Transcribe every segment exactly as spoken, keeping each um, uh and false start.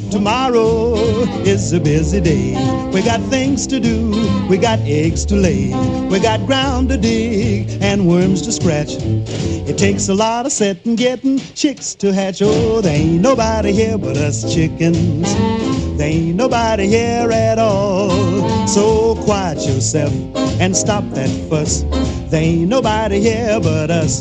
Tomorrow is a busy day. We got things to do, we got eggs to lay, we got ground to dig and worms to scratch. It takes a lot of setting, getting chicks to hatch. Oh, there ain't nobody here but us chickens. There ain't nobody here at all. So quiet yourself and stop that fuss. There ain't nobody here but us.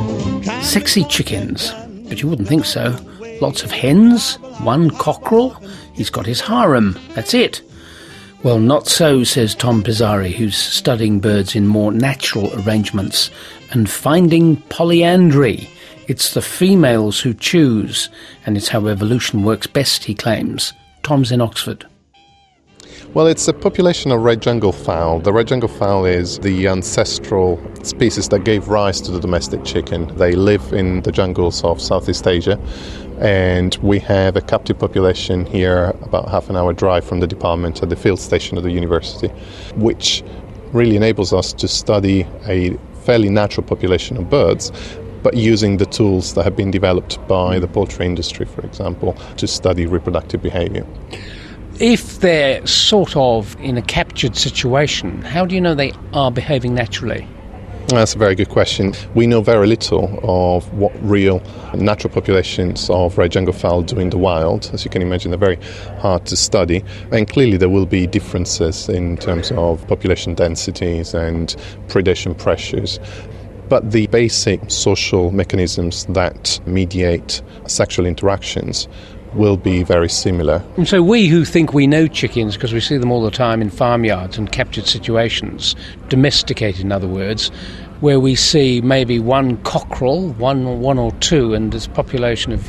Sexy chickens, but you wouldn't think so. Lots of hens, one cockerel. He's got his harem, that's it. Well, not so, says Tom Pizzari, who's studying birds in more natural arrangements and finding polyandry. It's the females who choose, and it's how evolution works best, he claims. Tom's in Oxford. Well, it's a population of red jungle fowl. The red jungle fowl is the ancestral species that gave rise to the domestic chicken. They live in the jungles of Southeast Asia, and we have a captive population here about half an hour drive from the department at the field station of the university, which really enables us to study a fairly natural population of birds, but using the tools that have been developed by the poultry industry, for example, to study reproductive behaviour. If they're sort of in a captured situation, how do you know they are behaving naturally? That's a very good question. We know very little of what real natural populations of red jungle fowl do in the wild. As you can imagine, they're very hard to study. And clearly there will be differences in terms of population densities and predation pressures. But the basic social mechanisms that mediate sexual interactions will be very similar. And so we who think we know chickens, because we see them all the time in farmyards and captured situations, domesticated in other words, where we see maybe one cockerel, one, one or two, and this population of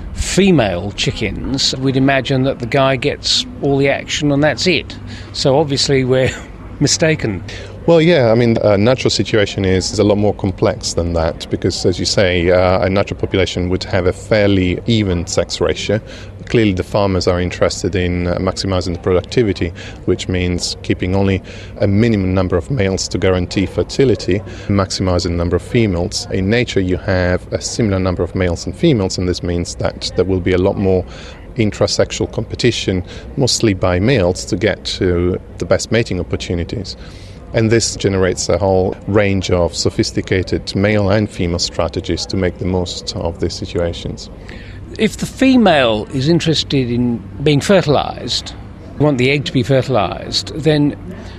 female chickens, we'd imagine that the guy gets all the action and that's it. So obviously we're mistaken. Well, yeah, I mean, a natural situation is, is a lot more complex than that because, as you say, uh, a natural population would have a fairly even sex ratio. Clearly, the farmers are interested in uh, maximising the productivity, which means keeping only a minimum number of males to guarantee fertility, maximising the number of females. In nature, you have a similar number of males and females, and this means that there will be a lot more intrasexual competition, mostly by males, to get to the best mating opportunities. And this generates a whole range of sophisticated male and female strategies to make the most of these situations. If the female is interested in being fertilised, want the egg to be fertilised, then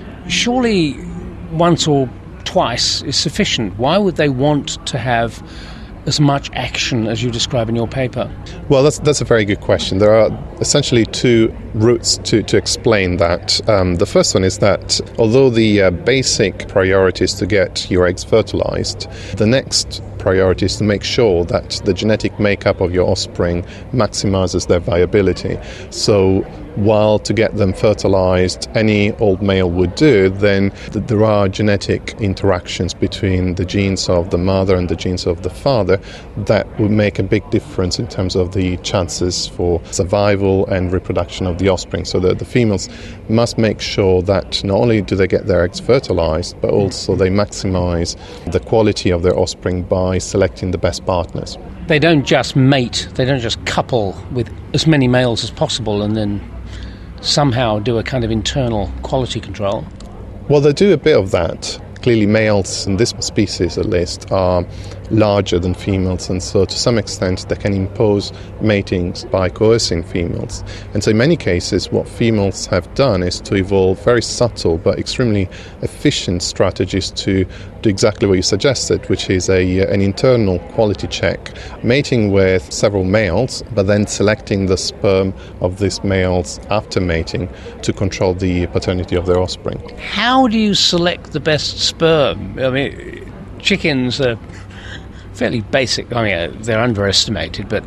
surely once or twice is sufficient. Why would they want to have as much action as you describe in your paper? Well, that's that's a very good question. There are essentially two routes to, to explain that. Um, the first one is that although the uh, basic priority is to get your eggs fertilized, the next priority is to make sure that the genetic makeup of your offspring maximizes their viability. So while to get them fertilized any old male would do, then th- there are genetic interactions between the genes of the mother and the genes of the father that would make a big difference in terms of the chances for survival and reproduction of the offspring. So that the females must make sure that not only do they get their eggs fertilized, but also they maximize the quality of their offspring by selecting the best partners. They don't just mate, they don't just couple with as many males as possible and then somehow do a kind of internal quality control. Well, they do a bit of that. Clearly males in this species at least are larger than females, and so to some extent they can impose matings by coercing females. And so in many cases what females have done is to evolve very subtle but extremely efficient strategies to do exactly what you suggested, which is a an internal quality check, mating with several males but then selecting the sperm of these males after mating to control the paternity of their offspring. How do you select the best sperm? I mean, chickens are fairly basic. I mean, they're underestimated, but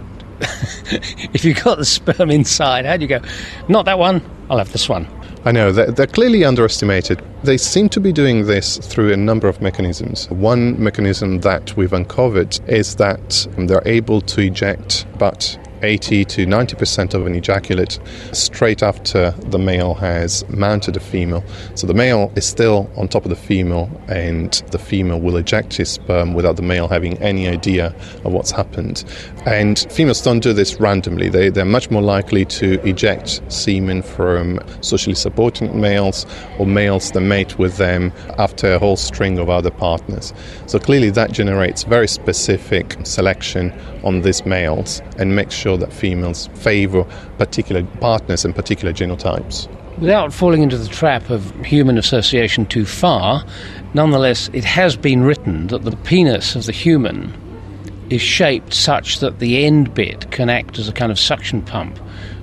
if you've got the sperm inside, how do you go, not that one, I'll have this one? I know, they're, they're clearly underestimated. They seem to be doing this through a number of mechanisms. One mechanism that we've uncovered is that they're able to eject about eighty to ninety percent of an ejaculate straight after the male has mounted the female. So the male is still on top of the female, and the female will eject his sperm without the male having any idea of what's happened. And females don't do this randomly. They, they're much more likely to eject semen from socially subordinate males or males that mate with them after a whole string of other partners. So clearly that generates very specific selection on these males and makes sure that females favour particular partners and particular genotypes. Without falling into the trap of human association too far, nonetheless it has been written that the penis of the human is shaped such that the end bit can act as a kind of suction pump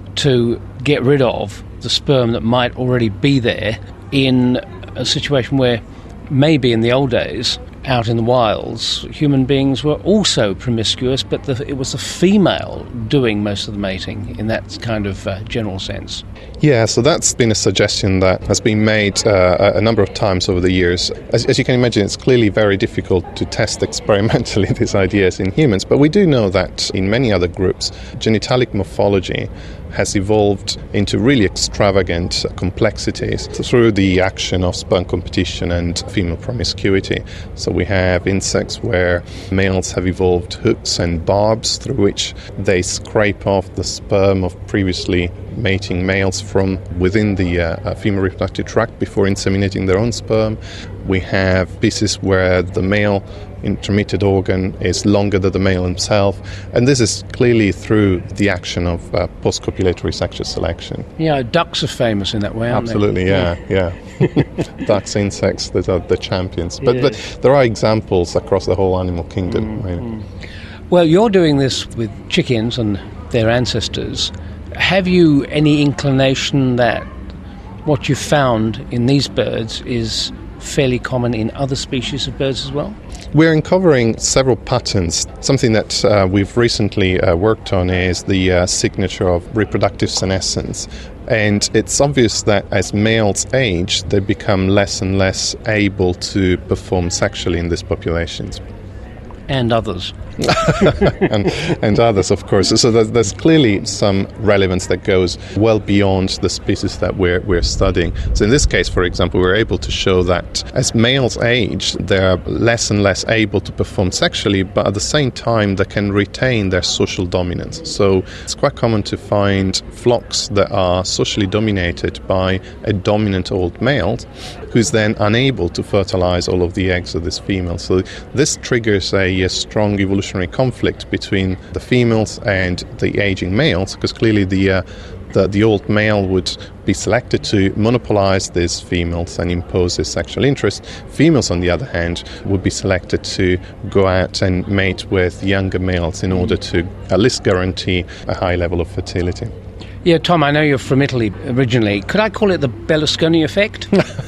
to get rid of the sperm that might already be there in a situation where maybe in the old days, out in the wilds, human beings were also promiscuous, but the, it was the female doing most of the mating in that kind of uh, general sense. Yeah, so that's been a suggestion that has been made uh, a number of times over the years. As, as you can imagine, it's clearly very difficult to test experimentally these ideas in humans, but we do know that in many other groups, genitalic morphology has evolved into really extravagant complexities through the action of sperm competition and female promiscuity. So we have insects where males have evolved hooks and barbs through which they scrape off the sperm of previously mating males from within the uh, female reproductive tract before inseminating their own sperm. We have species where the male intermittent organ is longer than the male himself, and this is clearly through the action of uh, post-copulatory sexual selection. Yeah, ducks are famous in that way, aren't Absolutely, they? Absolutely, yeah, yeah. yeah. Ducks, insects, those are the champions. But, yeah. but there are examples across the whole animal kingdom. Mm-hmm. Right? Well, you're doing this with chickens and their ancestors. Have you any inclination that what you found in these birds is fairly common in other species of birds as well? We're uncovering several patterns. Something that uh, we've recently uh, worked on is the uh, signature of reproductive senescence. And it's obvious that as males age, they become less and less able to perform sexually in these populations. And others. and, and others, of course. So there's, there's clearly some relevance that goes well beyond the species that we're, we're studying. So in this case, for example, we're able to show that as males age, they're less and less able to perform sexually, but at the same time, they can retain their social dominance. So it's quite common to find flocks that are socially dominated by a dominant old male who's then unable to fertilize all of the eggs of this female. So this triggers a, a strong evolutionary conflict between the females and the aging males, because clearly the, uh, the the old male would be selected to monopolize these females and impose his sexual interest. Females, on the other hand, would be selected to go out and mate with younger males in order to at least guarantee a high level of fertility. Yeah, Tom, I know you're from Italy originally. Could I call it the Berlusconi effect?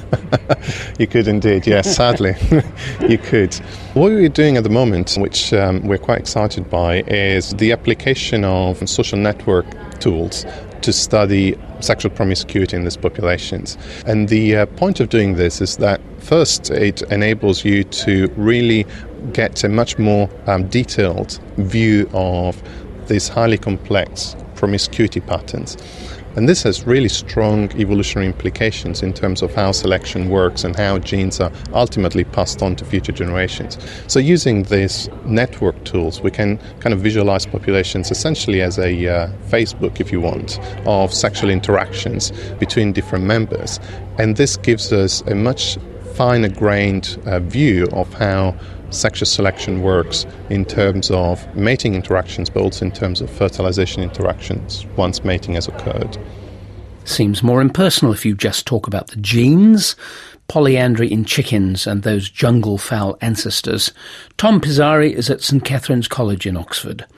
You could indeed, yes, sadly. You could. What we're doing at the moment, which um, we're quite excited by, is the application of social network tools to study sexual promiscuity in these populations. And the uh, point of doing this is that, first, it enables you to really get a much more um, detailed view of these highly complex promiscuity patterns. And this has really strong evolutionary implications in terms of how selection works and how genes are ultimately passed on to future generations. So using these network tools, we can kind of visualize populations essentially as a uh, Facebook, if you want, of sexual interactions between different members. And this gives us a much finer-grained uh, view of how sexual selection works in terms of mating interactions, but also in terms of fertilization interactions once mating has occurred. Seems more impersonal if you just talk about the genes, polyandry in chickens and those jungle fowl ancestors. Tom Pizzari is at St Catherine's College in Oxford.